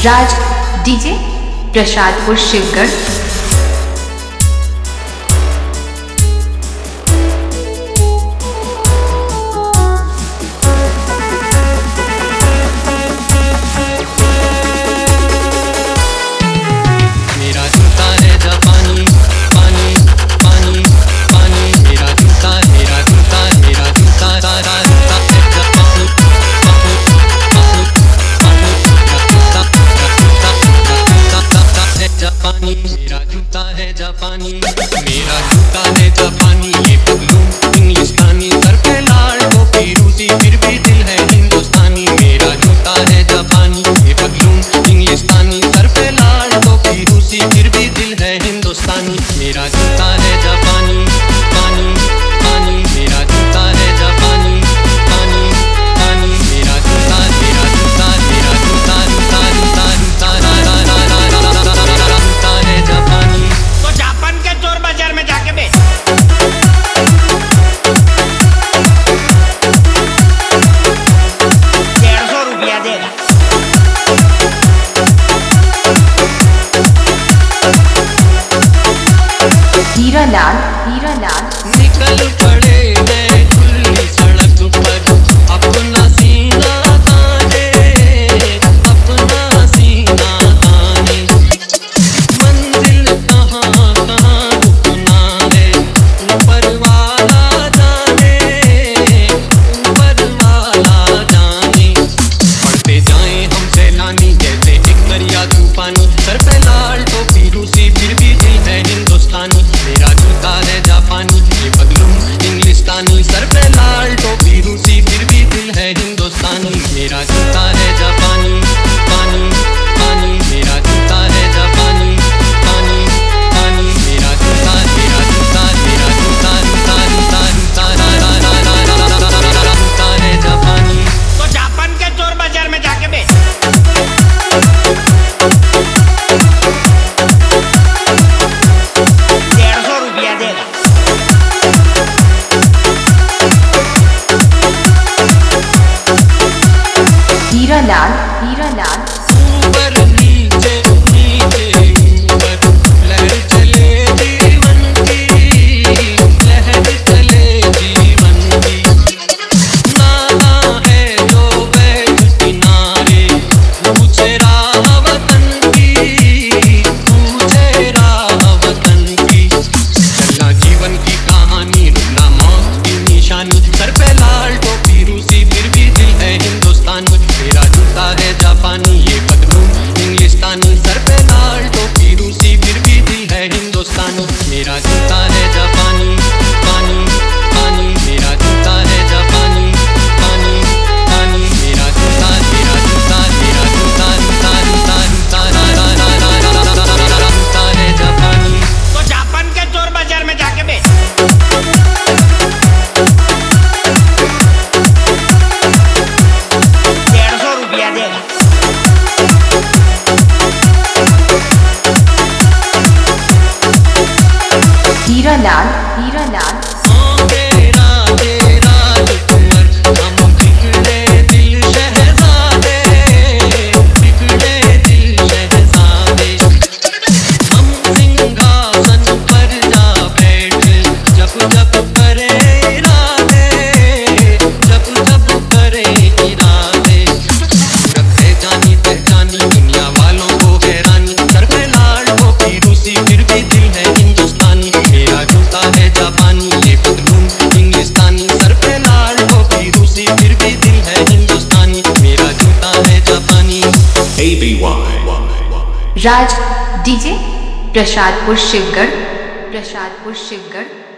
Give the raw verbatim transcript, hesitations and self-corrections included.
राज DJ Prasadpur Shivgarh. मेरा जूता है जापानी, पानी पानी पानी। मेरा जूता मेरा जूता मेरा जूता सारा जूता है जापानी, पानी पानी पानी। मेरा जूता जूता है जापानी, मेरा जूता है जापानी, मेरा जूता है जापानी। ये पगलू इंग्लिस्तानी, सर पे लाल टोपी रूसी, फिर भी दिल है हिंदुस्तानी। मेरा जूता है जापानी, ये पगलू इंग्लिस्तानी, सर पे लाल टोपी रूसी, फिर भी दिल है हिंदुस्तानी। मेरा जूता है जापानी, पानी पानी। मेरा जूता है जापानी, पानी पानी। मेरा जूता मेरा जूता मेरा जूता जूता जूता जूता रा रा रा रा रा रा रा रा जूता है जापानी। तो जापान के चोर बाजार में जाके बेच। डेढ़ सौ रुपया देगा। हीरा लाल हीरा लाल निकल पड़े हैं खुली सड़क पर, अपना सीना ताने, अपना सीना ताने। मंजिल कहाँ कहाँ रुकना है, ऊपर वाला जाने, ऊपर वाला जाने। पढ़ते जाएं हम सैलानी, जैसे एक दरिया तूफानी, सर पे लाल टोपी रूसी, फिर भी दिल है हिंदुस्तानी। मेरा जूता है जापानी, ये पगलू इंग्लिस्तानी, सर पे लाल टोपी रूसी, फिर भी दिल है हिंदुस्तानी। मेरा जूता है जापानी, पानी पानी। मेरा जूता है जापानी, पानी पानी। मेरा जूता मेरा जूता मेरा जूता जूता जूता जूता रा रा रा रा रा रा रा रा रा जूता है जापानी। तो जापान के चोर बाजार में जाके बेच। डेढ़ सौ रुपया देगा। हीरा लाल हीरा लाल ऊपर नीचे नीचे ऊपर, लहर चले जीवन की, लहर चले जीवन की। नाना है जो बैठ किनारे, पूछे राह वतन की, पूछे राह वतन की। चलना जीवन की कहानी, रुकना मौत की निशानी, सर पे लाल टोपी रूसी, फिर भी दिल है हिंदुस्तानी। मेरा जूता है जापानी, ये पगलू इंग्लिस्तानी, सर पे लाल टोपी रूसी, फिर भी दिल है हिंदुस्तानी। मेरा जूता है जापानी, पानी पानी। मेरा जूता है जापानी, पानी पानी। मेरा जूता मेरा जूता मेरा जूता जूता जूता जूता रा रा रा रा रा रा रा रा जूता है जापानी। तो जापान के चोर बाजार में जाके बेच। डेढ़ सौ रुपया देगा। हीरा लाल हीरा लाल ओ तेरा तेरा कुंवर, हम बिगड़े दिल शहजादे, बिगड़े दिल शहजादे। हम सिंहासन पर जा बैठे, जब जब करे इरादे, जब जब करे इरादे। रखते जानी पहचानी, दुनिया वालों को हैरानी, सर पे लाल टोपी रूसी, फिर भी दिल है हिंदुस्तानी। मेरा जूता है जापानी, ये पगलू इंग्लिस्तानी, सर पे लाल टोपी रूसी, फिर भी दिल है हिंदुस्तानी। मेरा जूता है जापानी। A B Y Raj DJ Prasadpur Shivgarh Prasadpur Shivgarh.